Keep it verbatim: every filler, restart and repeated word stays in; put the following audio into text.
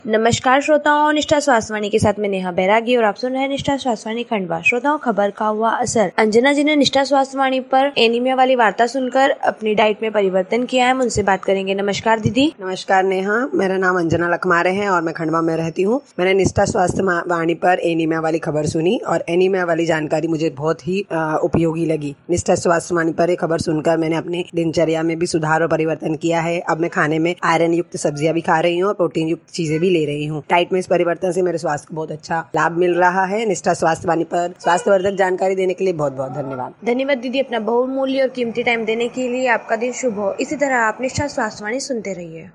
नमस्कार श्रोताओं, निष्ठा स्वास्थ्यवाणी के साथ मैं नेहा बैरागी और आप सुन रहे हैं निष्ठा स्वास्थ्यवाणी खंडवा। श्रोताओं, खबर का हुआ असर। अंजना जी ने निष्ठा स्वास्थ्यवाणी पर एनीमिया वाली वार्ता सुनकर अपनी डाइट में परिवर्तन किया है। हम उनसे बात करेंगे। नमस्कार दीदी। नमस्कार नेहा, मेरा नाम अंजना लखमारे है और मैं खंडवा में रहती हूँ। मैंने निष्ठा स्वास्थ्यवाणी पर एनीमिया वाली खबर सुनी और एनीमिया वाली जानकारी मुझे बहुत ही उपयोगी लगी। निष्ठा स्वास्थ्यवाणी पर ये खबर सुनकर मैंने अपनी दिनचर्या में भी सुधार और परिवर्तन किया है। अब मैं खाने में आयरन युक्त सब्जियां भी खा रही हूँ और प्रोटीन युक्त चीजें भी ले रही हूँ। डाइट में इस परिवर्तन से मेरे स्वास्थ्य को बहुत अच्छा लाभ मिल रहा है। निष्ठा स्वास्थ्यवाणी पर स्वास्थ्यवर्धक जानकारी देने के लिए बहुत बहुत धन्यवाद। धन्यवाद दीदी, अपना बहुमूल्य और कीमती टाइम देने के लिए। आपका दिन शुभ हो। इसी तरह आप निष्ठा स्वास्थ्यवाणी सुनते रहिए।